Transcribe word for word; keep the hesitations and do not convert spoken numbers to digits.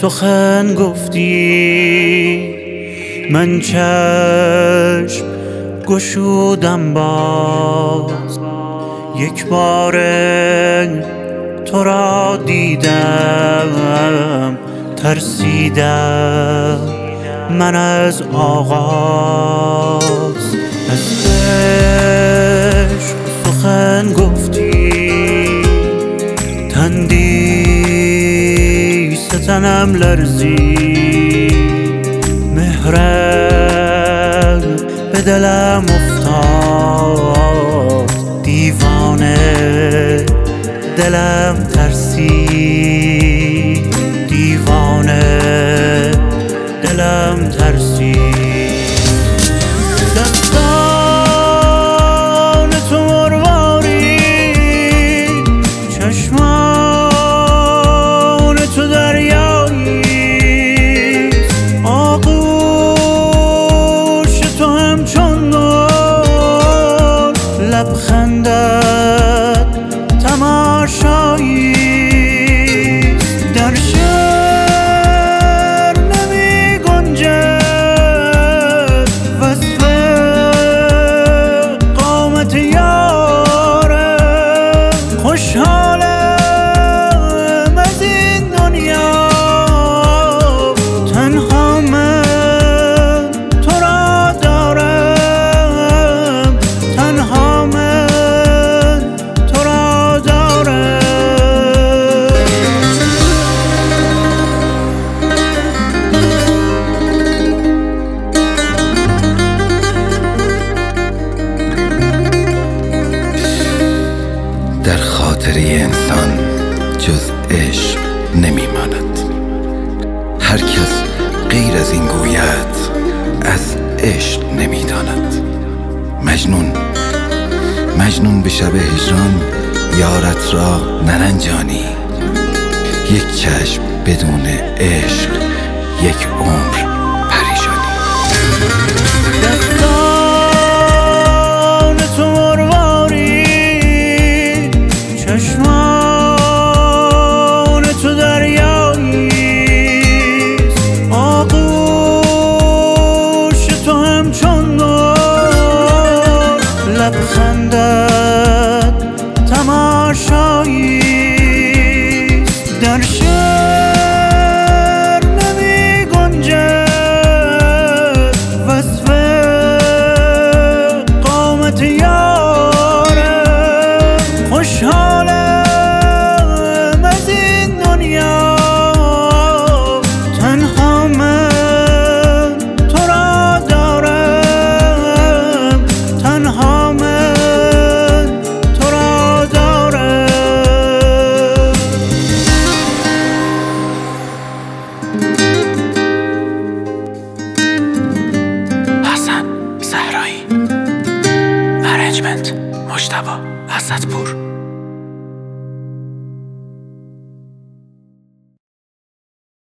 سخن گفتی من چشم گشودم باز، یک بار تو را دیدم ترسیدم من از آغاز. از عشق سخن گفتی تندی ستنم لرزی، مهرت به دلم افتاد، دیوانه دلم ترسید، دیوانه دلم ترسید. دستان تو مرواری، چشمان تو دریاییست، آغوش تو همچون نور، لبخندت تماشاییست. در شعر نمی گنجد وصف قامت یاره، خوشحالم از این دنیا، تنها من تو را دارم، تنها من تو را دارم. در خاطره انسان جز عشق نمی ماند. هر کس غیر از این گوید از عشق نمی داند. مجنون مجنون به شب هجران یارت را نرنجانی، یک چشم بدون عشق یک عمر پریشانی. دستان تو مرواری، چشمان تو دریاییست، آغوش تو همچون نور، لبخندت تماشاییست. در شعر نمی گنجد وصف قامت یاره، خوشحالم از این دنیا، تنها من تو را دارم، تنها من تو را دارم. حسن زهرایی، ارنجمنت مجتبی اسدپور.